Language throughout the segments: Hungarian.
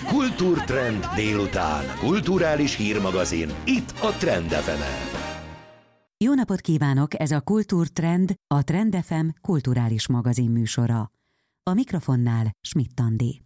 Kultúrtrend délután. Kulturális hírmagazin. Itt a Trend FM-en. Jó napot kívánok, ez a Kultúrtrend, a Trend FM kulturális magazin műsora. A mikrofonnál Schmidt Andi.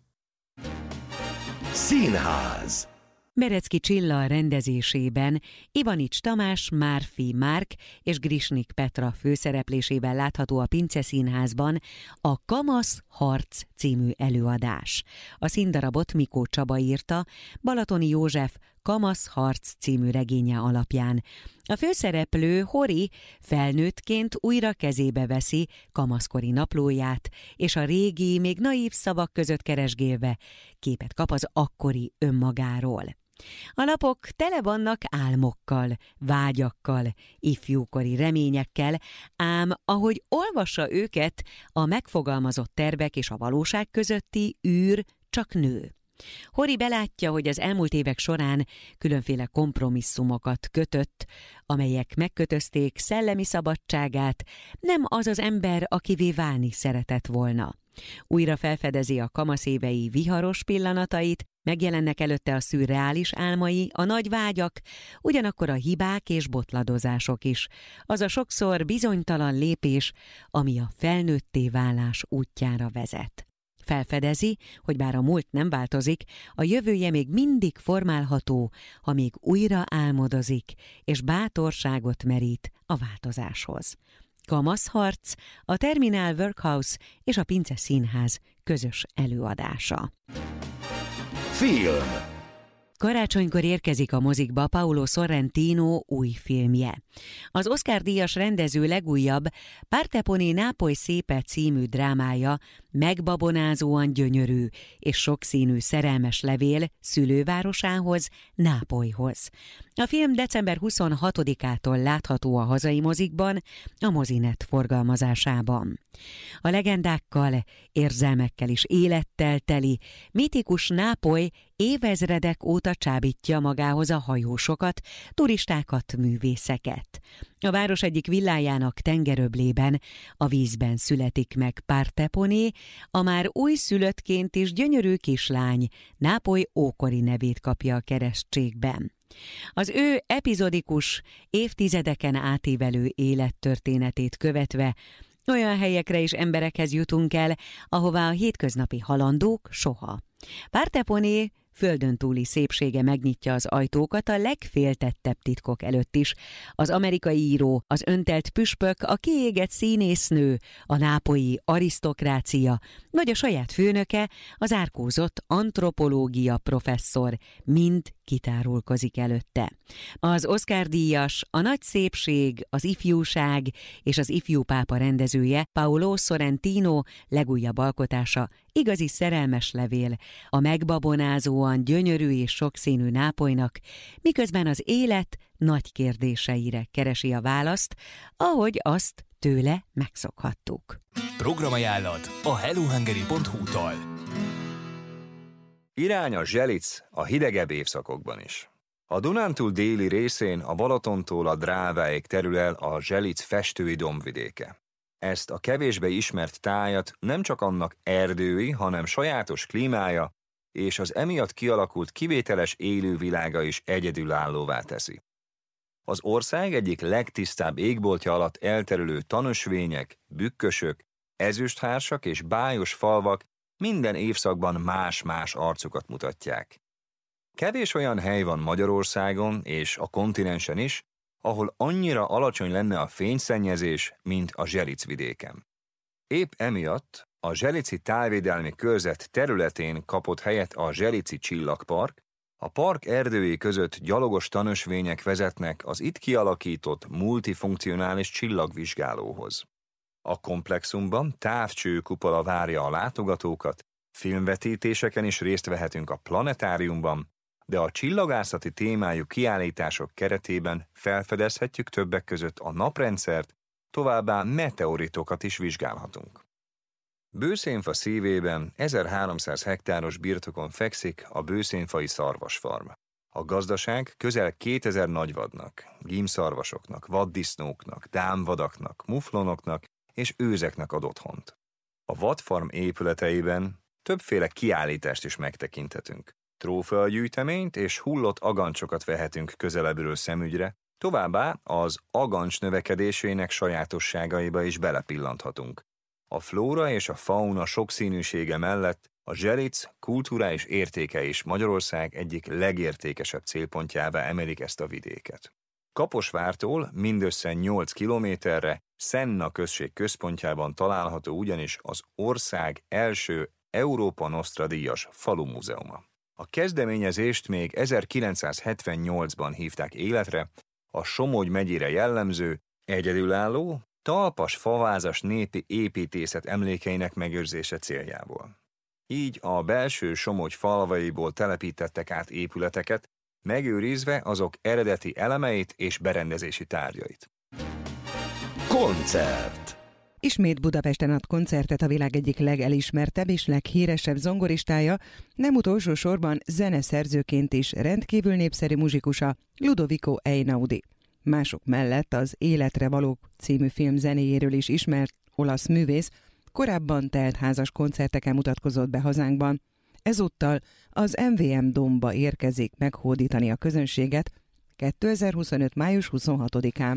Színház. Berecki Csilla rendezésében Ivanics Tamás, Márfi Márk és Grisnik Petra főszereplésében látható a Pince Színházban a Kamasz Harc című előadás. A színdarabot Mikó Csaba írta, Balatoni József Kamasz Harc című regénye alapján. A főszereplő Hori felnőttként újra kezébe veszi kamaszkori naplóját, és a régi, még naív szavak között keresgélve képet kap az akkori önmagáról. A lapok tele vannak álmokkal, vágyakkal, ifjúkori reményekkel, ám ahogy olvassa őket, a megfogalmazott tervek és a valóság közötti űr csak nő. Hori belátja, hogy az elmúlt évek során különféle kompromisszumokat kötött, amelyek megkötözték szellemi szabadságát, nem az az ember, akivé válni szeretett volna. Újra felfedezi a kamaszévei viharos pillanatait, megjelennek előtte a szürreális álmai, a nagy vágyak, ugyanakkor a hibák és botladozások is, az a sokszor bizonytalan lépés, ami a felnőtté válás útjára vezet. Felfedezi, hogy bár a múlt nem változik, a jövője még mindig formálható, ha még újra álmodozik, és bátorságot merít a változáshoz. Kamasz Harc, a Terminál Workhouse és a Pince Színház közös előadása. Film. Karácsonykor érkezik a mozikba Paolo Sorrentino új filmje. Az Oscar-díjas rendező legújabb Parteponi Nápoly szépe című drámája megbabonázóan gyönyörű és sokszínű szerelmes levél szülővárosához, Nápolyhoz. A film december 26-ától látható a hazai mozikban, a Mozinet forgalmazásában. A legendákkal, érzelmekkel és élettel teli, mitikus Nápoly évezredek óta csábítja magához a hajósokat, turistákat, művészeket. A város egyik villájának tengeröblében, a vízben születik meg Parteponi, a már újszülöttként is gyönyörű kislány, Nápoly ókori nevét kapja a keresztségben. Az ő epizodikus, évtizedeken átívelő élettörténetét követve olyan helyekre és emberekhez jutunk el, ahová a hétköznapi halandók soha. Parteponi földön túli szépsége megnyitja az ajtókat a legféltettebb titkok előtt is. Az amerikai író, az öntelt püspök, a kiégett színésznő, a nápolyi arisztokrácia, vagy a saját főnöke, az árkózott antropológia professzor mind kitárulkozik előtte. Az Oscar-díjas, a nagy szépség, az ifjúság és az ifjú pápa rendezője Paolo Sorrentino legújabb alkotása igazi szerelmes levél a megbabonázóan gyönyörű és sokszínű Nápolynak, miközben az élet nagy kérdéseire keresi a választ, ahogy azt tőle megszokhattuk. Programajánlat a hellohungary.hu-tól. Irány a Zselic a hidegebb évszakokban is. A Dunántúl déli részén a Balatontól a Dráváig terül el a Zselic festői dombvidéke. Ezt a kevésbé ismert tájat nem csak annak erdői, hanem sajátos klímája és az emiatt kialakult kivételes élővilága is egyedülállóvá teszi. Az ország egyik legtisztább égboltja alatt elterülő tanösvények, bükkösök, ezüsthársak és bájos falvak minden évszakban más-más arcukat mutatják. Kevés olyan hely van Magyarországon és a kontinensen is, ahol annyira alacsony lenne a fényszennyezés, mint a Zselic vidéken. Épp emiatt a Zselici Tájvédelmi Körzet területén kapott helyet a Zselici Csillagpark, a park erdői között gyalogos tanösvények vezetnek az itt kialakított multifunkcionális csillagvizsgálóhoz. A komplexumban távcsőkupola várja a látogatókat, filmvetítéseken is részt vehetünk a planetáriumban, de a csillagászati témájú kiállítások keretében felfedezhetjük többek között a naprendszert, továbbá meteoritokat is vizsgálhatunk. Bőszénfa szívében 1300 hektáros birtokon fekszik a bőszénfai szarvasfarm. A gazdaság közel 2000 nagyvadnak, gímszarvasoknak, vaddisznóknak, dámvadaknak, muflonoknak és őzeknek ad otthont. A vadfarm épületeiben többféle kiállítást is megtekinthetünk. Trófeagyűjteményt és hullott agancsokat vehetünk közelebbről szemügyre, továbbá az agancs növekedésének sajátosságaiba is belepillanthatunk. A flóra és a fauna sokszínűsége mellett a Zselic kulturális értéke is Magyarország egyik legértékesebb célpontjává emelik ezt a vidéket. Kaposvártól mindössze 8 kilométerre Szenna község központjában található ugyanis az ország első Európa Nostra díjas falumúzeuma. A kezdeményezést még 1978-ban hívták életre, a Somogy megyére jellemző, egyedülálló, talpas favázas népi építészet emlékeinek megőrzése céljából. Így a belső Somogy falvaiból telepítettek át épületeket, megőrizve azok eredeti elemeit és berendezési tárgyait. Koncert. Ismét Budapesten ad koncertet a világ egyik legelismertebb és leghíresebb zongoristája, nem utolsó sorban zeneszerzőként is rendkívül népszerű muzsikusa, Ludovico Einaudi. Mások mellett az Életre valók című film zenéjéről is ismert olasz művész korábban teltházas koncerteken mutatkozott be hazánkban. Ezúttal az MVM Dome-ba érkezik meghódítani a közönséget 2025. május 26-án.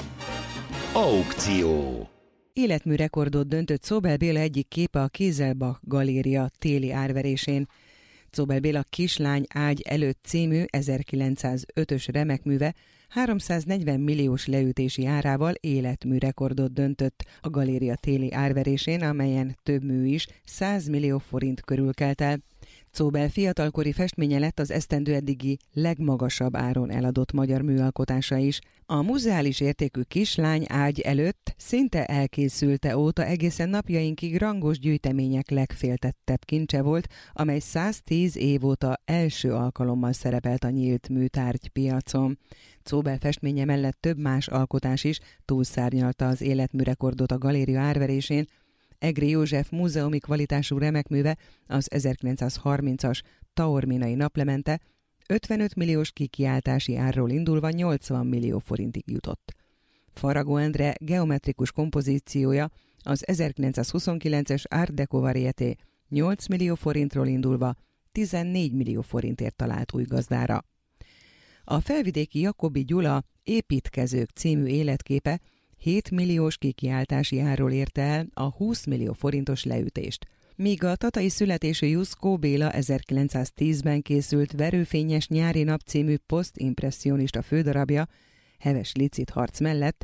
Aukció. Életműrekordot döntött Czóbel Béla egyik képe a Kieselbach Galéria téli árverésén. Czóbel Béla Kislány ágy előtt című 1905-ös remekműve 340 milliós leütési árával életműrekordot döntött a galéria téli árverésén, amelyen több mű is 100 millió forint körül kelt el. Czóbel fiatalkori festménye lett az esztendő eddigi legmagasabb áron eladott magyar műalkotása is. A muzeális értékű Kislány ágy előtt szinte elkészülte óta egészen napjainkig rangos gyűjtemények legféltettebb kincse volt, amely 110 év óta első alkalommal szerepelt a nyílt műtárgypiacon. Czóbel festménye mellett több más alkotás is túlszárnyalta az életműrekordot a galéria árverésén. Egri József múzeumi kvalitású remekműve, az 1930-as Taorminai naplemente 55 milliós kikiáltási árról indulva 80 millió forintig jutott. Faragó Endre geometrikus kompozíciója, az 1929-es Art Deco Varieté 8 millió forintról indulva 14 millió forintért talált új gazdára. A felvidéki Jakobi Gyula Építkezők című életképe 7 milliós kikiáltási árról érte el a 20 millió forintos leütést. Míg a tatai születésű Juszkó Béla 1910-ben készült Verőfényes nyári nap című posztimpresszionista fődarabja Heves licit harc mellett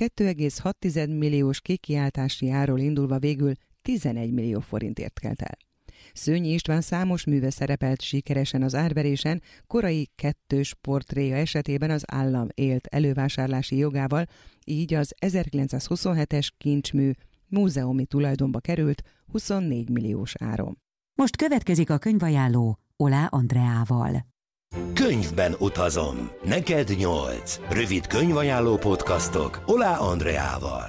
2,6 milliós kikiáltási árról indulva végül 11 millió forintért kelt el. Szőnyi István számos műve szerepelt sikeresen az árverésen, korai kettős portréja esetében az állam élt elővásárlási jogával, így az 1927-es kincsmű múzeumi tulajdonba került 24 milliós áron. Most következik a könyvajánló Olá Andreával. Könyvben utazom. Neked 8. Rövid könyvajánló podcastok Olá Andreával.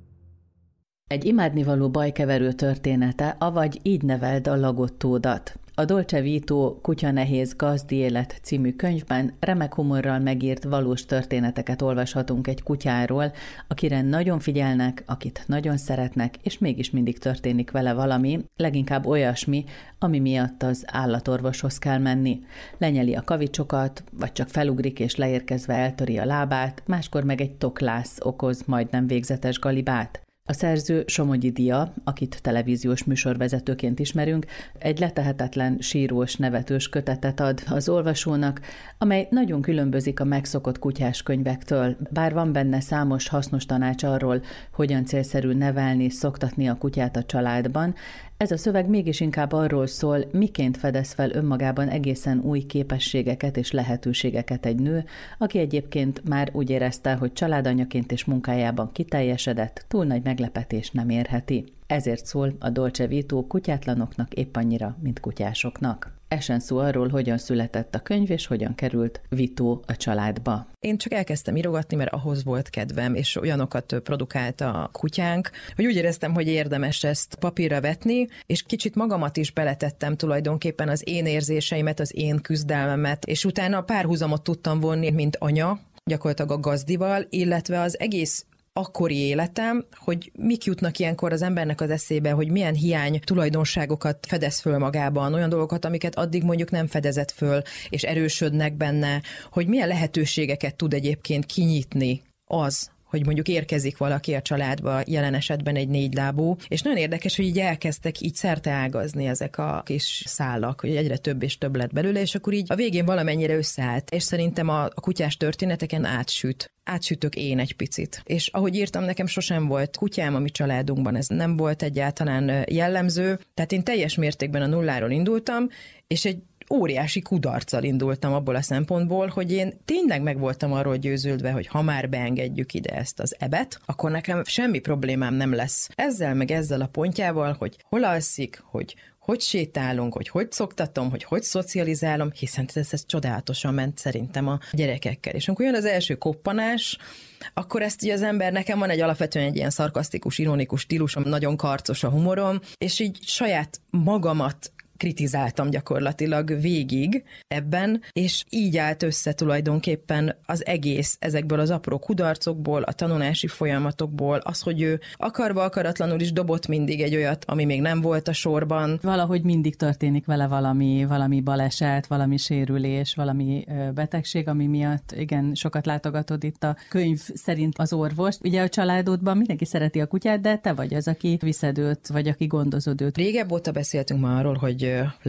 Egy imádnivaló bajkeverő története, avagy Így neveld a lagottódat. A Dolce Vito Kutya nehéz gazdi élet című könyvben remek humorral megírt valós történeteket olvashatunk egy kutyáról, akire nagyon figyelnek, akit nagyon szeretnek, és mégis mindig történik vele valami, leginkább olyasmi, ami miatt az állatorvoshoz kell menni. Lenyeli a kavicsokat, vagy csak felugrik és leérkezve eltöri a lábát, máskor meg egy toklász okoz majdnem végzetes galibát. A szerző Somogyi Dia, akit televíziós műsorvezetőként ismerünk, egy letehetetlen, sírós, nevetős kötetet ad az olvasónak, amely nagyon különbözik a megszokott kutyás könyvektől, bár van benne számos hasznos tanács arról, hogyan célszerű nevelni, szoktatni a kutyát a családban. Ez a szöveg mégis inkább arról szól, miként fedez fel önmagában egészen új képességeket és lehetőségeket egy nő, aki egyébként már úgy érezte, hogy családanyaként és munkájában kiteljesedett, túl nagy meglepetés nem érheti. Ezért szól a Dolce Vito kutyátlanoknak épp annyira, mint kutyásoknak. Esen szó arról, hogyan született a könyv, és hogyan került Vito a családba. Én csak elkezdtem írogatni, mert ahhoz volt kedvem, és olyanokat produkált a kutyánk, hogy úgy éreztem, hogy érdemes ezt papírra vetni, és kicsit magamat is beletettem tulajdonképpen, az én érzéseimet, az én küzdelmemet, és utána párhuzamot tudtam vonni, mint anya, gyakorlatilag a gazdival, illetve az egész akkori életem, hogy mik jutnak ilyenkor az embernek az eszébe, hogy milyen hiány tulajdonságokat fedez föl magában, olyan dolgokat, amiket addig mondjuk nem fedezett föl, és erősödnek benne, hogy milyen lehetőségeket tud egyébként kinyitni az, hogy mondjuk érkezik valaki a családba, jelen esetben egy 4 lábú, és nagyon érdekes, hogy így elkezdtek így szerteágazni ezek a kis szálak, hogy egyre több és több lett belőle, és akkor így a végén valamennyire összeállt, és szerintem a kutyás történeteken átsütök én egy picit. És ahogy írtam, nekem sosem volt kutyám, a mi családunkban ez nem volt egyáltalán jellemző, tehát én teljes mértékben a nulláról indultam, és egy óriási kudarccal indultam abból a szempontból, hogy én tényleg meg voltam arról győződve, hogy ha már beengedjük ide ezt az ebet, akkor nekem semmi problémám nem lesz. Ezzel meg ezzel a pontjával, hogy hol alszik, hogy sétálunk, hogy szoktatom, hogy szocializálom, hiszen ez csodálatosan ment szerintem a gyerekekkel. És amikor jön az első koppanás, akkor ezt így az ember, nekem van alapvetően egy ilyen szarkasztikus, ironikus stílusom, nagyon karcos a humorom, és így saját magamat kritizáltam gyakorlatilag végig ebben, és így állt össze tulajdonképpen az egész ezekből az apró kudarcokból, a tanulási folyamatokból, az, hogy ő akarva akaratlanul is dobott mindig egy olyat, ami még nem volt a sorban. Valahogy mindig történik vele valami baleset, valami sérülés, valami betegség, ami miatt igen, sokat látogatod itt a könyv szerint az orvost. Ugye a családodban mindenki szereti a kutyát, de te vagy az, aki viszed őt, vagy aki gondozod őt. Régebb óta beszéltünk már arról, hogy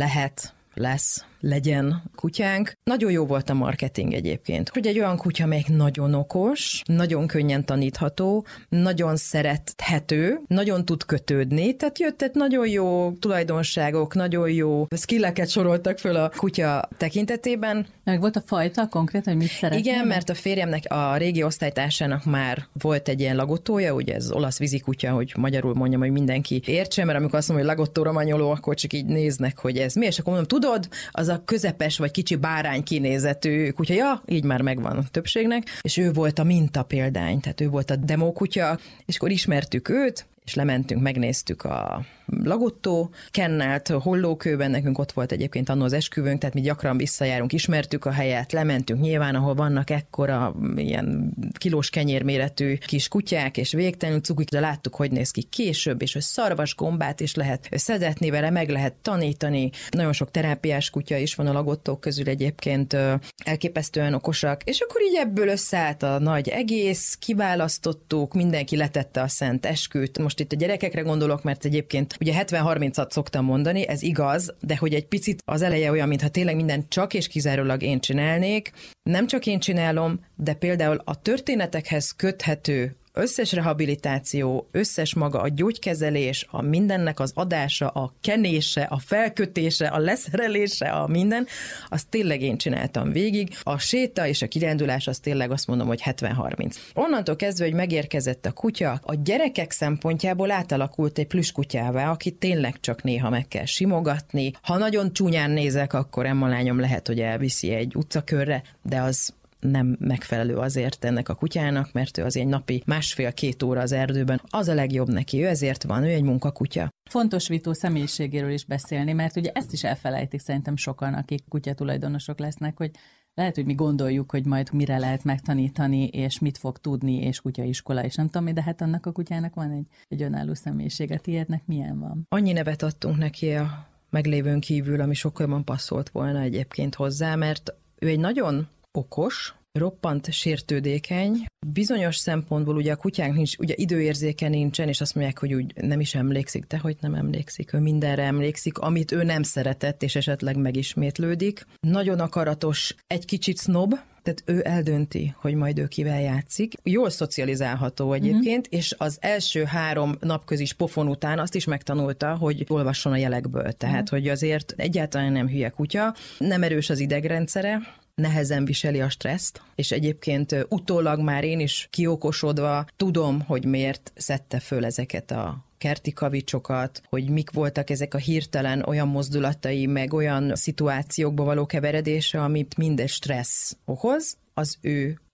legyen kutyánk. Nagyon jó volt a marketing egyébként, hogy egy olyan kutya, amelyik nagyon okos, nagyon könnyen tanítható, nagyon szerethető, nagyon tud kötődni, tehát jöttek nagyon jó tulajdonságok, nagyon jó skilleket soroltak föl a kutya tekintetében. Meg volt a fajta konkrét, hogy mit szeretnél? Igen, mert a férjemnek, a régi osztálytársának már volt egy ilyen lagottója, ugye ez olasz vízikutya, hogy magyarul mondjam, hogy mindenki értse, mert amikor azt mondom, hogy lagotto romanyoló, akkor csak így néznek, hogy ez mi, és akkor mondom, tudod, az a közepes vagy kicsi bárány kinézetű kutya, ja, így már megvan a többségnek, és ő volt a mintapéldány, tehát ő volt a demókutya, és akkor ismertük őt, és lementünk, megnéztük a Lagotto Kennelt Hollókőben, nekünk ott volt egyébként annó az esküvőnk, tehát mi gyakran visszajárunk, ismertük a helyet, lementünk nyilván, ahol vannak ekkora ilyen kilós kenyérméretű kis kutyák, és végtelenül cukik, de láttuk, hogy néz ki később, és hogy szarvasgombát is lehet szedetni vele, meg lehet tanítani. Nagyon sok terápiás kutya is van a Lagottók közül egyébként, elképesztően okosak, és akkor így ebből összeállt a nagy egész, kiválasztottuk, mindenki letette a szent esküt. Most itt a gyerekekre gondolok, mert egyébként ugye 70-30-at szoktam mondani, ez igaz, de hogy egy picit az eleje olyan, mintha tényleg minden csak és kizárólag én csinálnék. Nem csak én csinálom, de például a történetekhez köthető összes rehabilitáció, összes maga a gyógykezelés, a mindennek az adása, a kenése, a felkötése, a leszerelése, a minden, azt tényleg én csináltam végig. A séta és a kirándulás az tényleg azt mondom, hogy 70-30. Onnantól kezdve, hogy megérkezett a kutya, a gyerekek szempontjából átalakult egy plüsskutyává, akit tényleg csak néha meg kell simogatni. Ha nagyon csúnyán nézek, akkor Emma lányom lehet, hogy elviszi egy utcakörre, de az nem megfelelő azért ennek a kutyának, mert ő azért napi 1,5-2 óra az erdőben, az a legjobb neki, ő ezért van, ő egy munkakutya. Fontos Vito személyiségéről is beszélni, mert ugye ezt is elfelejtik szerintem sokan, akik kutyatulajdonosok lesznek, hogy lehet, hogy mi gondoljuk, hogy majd mire lehet megtanítani, és mit fog tudni, és kutyaiskola, és nem tudom, de hát annak a kutyának van egy önálló személyisége. Tiédnek milyen van? Annyi nevet adtunk neki a meglévőn kívül, ami sokkal jobban passzolt volna egyébként hozzá, mert ő egy nagyon okos, roppant sértődékeny. Bizonyos szempontból ugye a kutyánk nincs, ugye időérzéke nincsen, és azt mondják, hogy úgy nem is emlékszik, de hogy nem emlékszik. Ő mindenre emlékszik, amit ő nem szeretett, és esetleg megismétlődik. Nagyon akaratos, egy kicsit sznob, tehát ő eldönti, hogy majd ő kivel játszik. Jól szocializálható egyébként, és az első 3 napközis pofon után azt is megtanulta, hogy olvasson a jelekből. Tehát, hogy azért egyáltalán nem hülye kutya, nem erős az idegrendszere, nehezen viseli a stresszt, és egyébként utólag már én is kiokosodva tudom, hogy miért szedte föl ezeket a kerti kavicsokat, hogy mik voltak ezek a hirtelen olyan mozdulatai, meg olyan szituációkba való keveredése, amit minden stressz okoz, az ő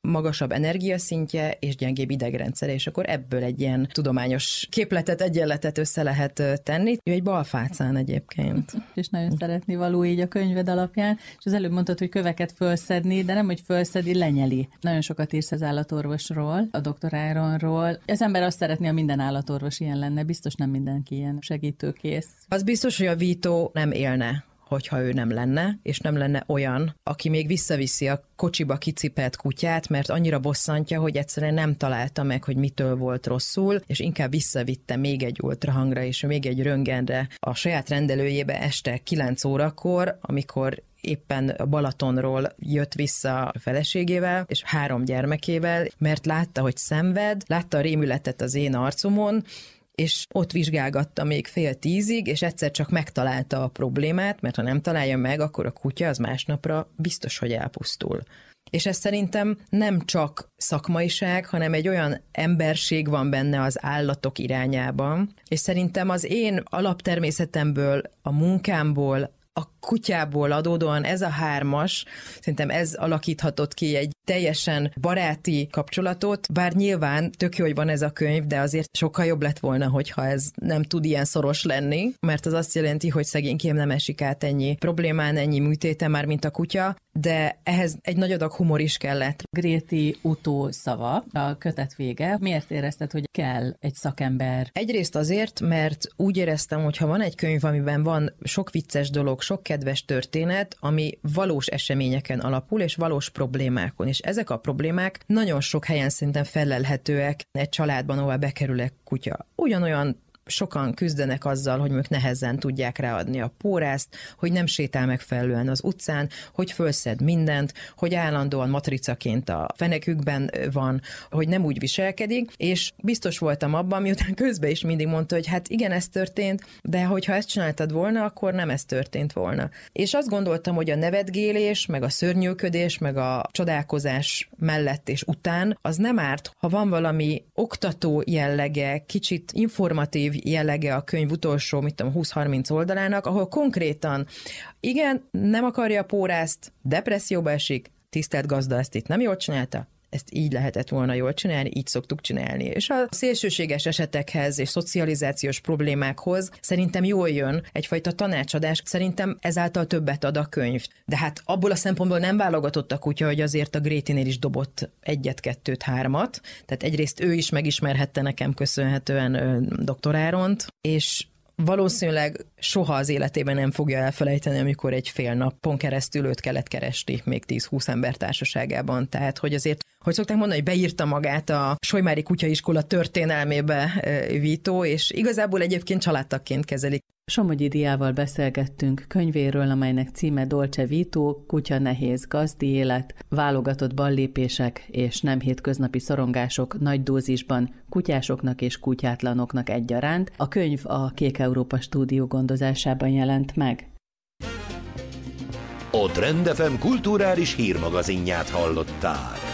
magasabb energiaszintje és gyengébb idegrendszere, és akkor ebből egy ilyen tudományos képletet, egyenletet össze lehet tenni. Ő egy balfácán egyébként. És nagyon szeretni való így a könyved alapján, és az előbb mondtad, hogy köveket fölszedni, de nem, hogy fölszedi, lenyeli. Nagyon sokat írsz az állatorvosról, a Dr. Ironról. Az ember azt szeretné, ha minden állatorvos ilyen lenne, biztos nem mindenki ilyen segítőkész. Az biztos, hogy a Vito nem élne, hogyha ő nem lenne, és nem lenne olyan, aki még visszaviszi a kocsiba kicipelt kutyát, mert annyira bosszantja, hogy egyszerűen nem találta meg, hogy mitől volt rosszul, és inkább visszavitte még egy ultrahangra és még egy röntgenre a saját rendelőjébe este 9 órakor, amikor éppen Balatonról jött vissza a feleségével, és 3 gyermekével, mert látta, hogy szenved, látta a rémületet az én arcomon, és ott vizsgálgatta még 9:30, és egyszer csak megtalálta a problémát, mert ha nem találja meg, akkor a kutya az másnapra biztos, hogy elpusztul. És ez szerintem nem csak szakmaiság, hanem egy olyan emberség van benne az állatok irányában, és szerintem az én alaptermészetemből, a munkámból, a kutyából adódóan ez a 3-as, szerintem ez alakíthatott ki egy teljesen baráti kapcsolatot, bár nyilván tök jó, hogy van ez a könyv, de azért sokkal jobb lett volna, hogyha ez nem tud ilyen szoros lenni, mert az azt jelenti, hogy szegénykém nem esik át ennyi problémán, ennyi műtéten már, mint a kutya, de ehhez egy nagy adag humor is kellett. Gréti utószava, a kötet vége. Miért érezted, hogy kell egy szakember? Egyrészt azért, mert úgy éreztem, hogy ha van egy könyv, amiben van sok vicces dolog, sok kedves történet, ami valós eseményeken alapul, és valós problémákon. És ezek a problémák nagyon sok helyen szerintem felelhetőek egy családban, ahol bekerül egy kutya. Ugyanolyan sokan küzdenek azzal, hogy ők nehezen tudják ráadni a pórázt, hogy nem sétál megfelelően az utcán, hogy fölszed mindent, hogy állandóan matricaként a fenekükben van, hogy nem úgy viselkedik, és biztos voltam abban, miután közben is mindig mondta, hogy hát igen, ez történt, de hogyha ezt csináltad volna, akkor nem ez történt volna. És azt gondoltam, hogy a nevetgélés, meg a szörnyűködés, meg a csodálkozás mellett és után az nem árt, ha van valami oktató jellege, kicsit informatív jellege a könyv utolsó, 20-30 oldalának, ahol konkrétan, igen, nem akarja a pórázt, depresszióba esik, tisztelt gazda, ezt itt nem jól csinálta, ezt így lehetett volna jól csinálni, így szoktuk csinálni. És a szélsőséges esetekhez és szocializációs problémákhoz szerintem jól jön egyfajta tanácsadás, szerintem ezáltal többet ad a könyv. De hát abból a szempontból nem válogatott a kutya, hogy azért a Grétinél is dobott 1, 2, 3. Tehát egyrészt ő is megismerhette nekem köszönhetően Dr. Iront, és valószínűleg soha az életében nem fogja elfelejteni, amikor egy fél napon keresztül őt kellett keresni még 10-20 ember társaságában. Tehát, hogy azért, hogy szokták mondani, hogy beírta magát a Solymári kutyaiskola történelmébe Vito, és igazából egyébként családtagként kezelik. Somogyi Diával beszélgettünk könyvéről, amelynek címe Dolce Vito, kutya nehéz gazdi élet, válogatott ballépések és nem hétköznapi szorongások nagy dózisban kutyásoknak és kutyátlanoknak egyaránt. A könyv a Kék Európa stúdió gondozásában jelent meg. A Trend FM kulturális hírmagazinját hallottál.